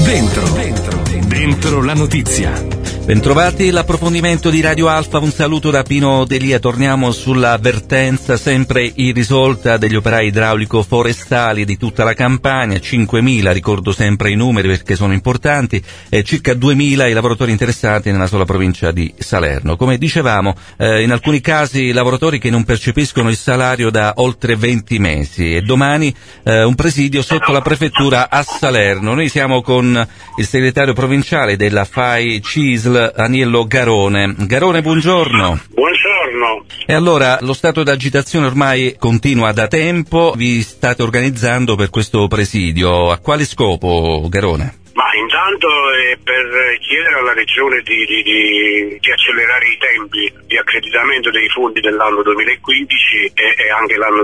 Dentro la notizia. Bentrovati, l'approfondimento di Radio Alfa, un saluto da Pino Delia. Torniamo sulla vertenza sempre irrisolta degli operai idraulico-forestali di tutta la Campania, 5.000, ricordo sempre i numeri perché sono importanti, e circa 2.000 i lavoratori interessati nella sola provincia di Salerno. Come dicevamo, in alcuni casi lavoratori che non percepiscono il salario da oltre 20 mesi, e domani un presidio sotto la prefettura a Salerno. Noi siamo con il segretario provinciale della FAI CISL, Aniello Garone. Garone, buongiorno. Buongiorno. E allora, lo stato d'agitazione ormai continua da tempo, vi state organizzando per questo presidio. A quale scopo, Garone? Ma intanto è per chiedere alla Regione di accelerare i tempi di accreditamento dei fondi dell'anno 2015 e anche l'anno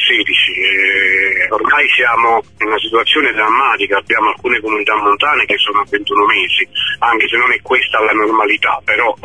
2016. Ormai siamo in una situazione drammatica, abbiamo alcune comunità montane che sono a 21 mesi, anche se non è questa la normalità, però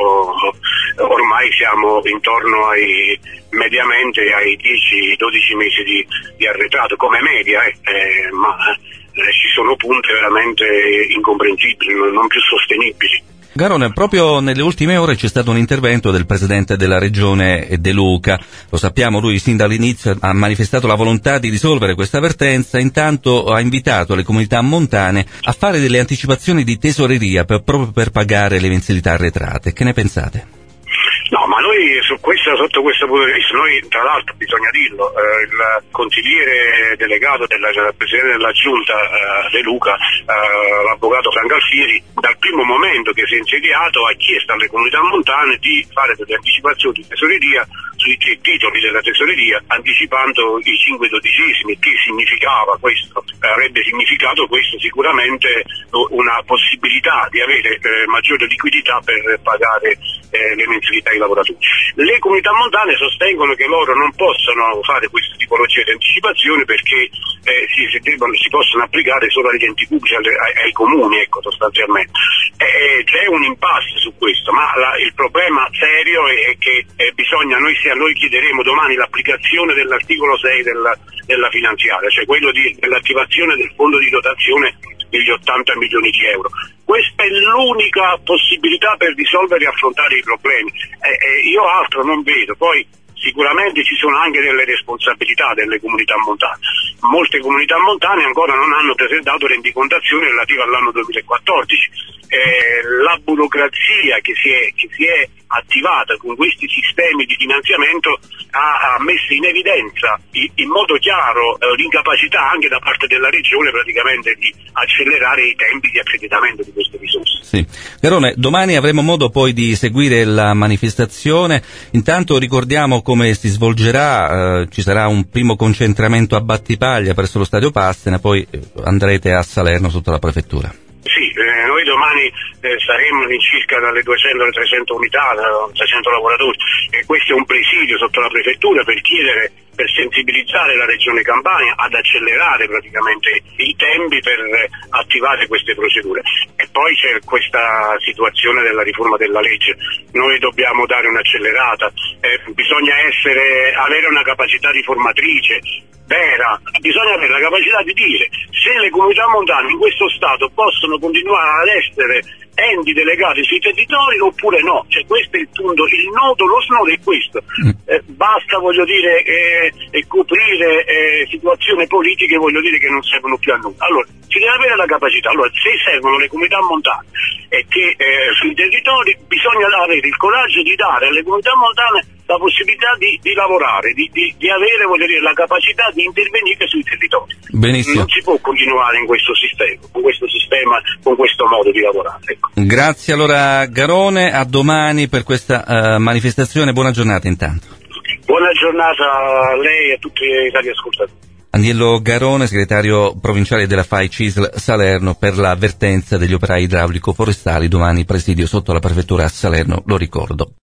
ormai siamo intorno mediamente ai 10-12 mesi di arretrato come media, ma ci sono punti veramente incomprensibili, non più sostenibili. Garone, proprio nelle ultime ore c'è stato un intervento del presidente della regione De Luca. Lo sappiamo, lui sin dall'inizio ha manifestato la volontà di risolvere questa vertenza, intanto ha invitato le comunità montane a fare delle anticipazioni di tesoreria proprio per pagare le mensilità arretrate. Che ne pensate? No, ma noi sotto questo punto di vista, noi tra l'altro bisogna dirlo, il consigliere delegato del presidente della giunta De Luca, l'avvocato Franco Alfieri, dal primo momento che si è insediato ha chiesto alle comunità montane di fare delle anticipazioni di tesoreria sui titoli della tesoreria, anticipando i 5/12. Che significava questo? Avrebbe significato questo sicuramente una possibilità di avere maggiore liquidità per pagare le mensilità ai lavoratori. Le comunità montane sostengono che loro non possono fare questa tipologia di anticipazione perché si possono applicare solo agli enti pubblici, ai comuni, ecco, sostanzialmente. C'è un impasse su questo, ma il problema serio è che noi chiederemo domani l'applicazione dell'articolo 6 della finanziaria, cioè quello dell'attivazione del fondo di dotazione degli 80 milioni di euro. Questa è l'unica possibilità per risolvere e affrontare i problemi. Io altro non vedo. Poi sicuramente ci sono anche delle responsabilità delle comunità montane. Molte comunità montane ancora non hanno presentato rendicontazione relativa all'anno 2014. La burocrazia che si è attivata con questi sistemi di finanziamento ha messo in evidenza in modo chiaro l'incapacità anche da parte della Regione praticamente di accelerare i tempi di accreditamento di queste risorse. Sì. Garone, domani avremo modo poi di seguire la manifestazione. Intanto ricordiamo come si svolgerà, ci sarà un primo concentramento a Battipaglia presso lo Stadio Pastena, poi andrete a Salerno sotto la prefettura. Sì, noi domani saremo all'incirca dalle 200 alle 300 unità, 300 lavoratori, e questo è un presidio sotto la prefettura per sensibilizzare la Regione Campania ad accelerare praticamente i tempi per attivare queste procedure. E poi c'è questa situazione della riforma della legge. Noi dobbiamo dare un'accelerata, bisogna avere una capacità riformatrice vera, bisogna avere la capacità di dire se le comunità montane in questo stato possono continuare ad essere enti delegati sui territori oppure no, cioè questo è il punto, lo snodo è questo. Basta coprire situazioni politiche che non servono più a nulla. Allora si deve avere la capacità. Allora se servono le comunità montane e che sui territori bisogna avere il coraggio di dare alle comunità montane la possibilità di lavorare, di avere la capacità di intervenire sui territori. Benissimo. Non si può continuare in questo sistema, con questo modo di lavorare. Ecco. Grazie allora Garone, a domani per questa manifestazione, buona giornata intanto. Buona giornata a lei e a tutti i radioascoltatori. Aniello Garone, segretario provinciale della FAI CISL Salerno, per la vertenza degli operai idraulico-forestali, domani presidio sotto la prefettura a Salerno, lo ricordo.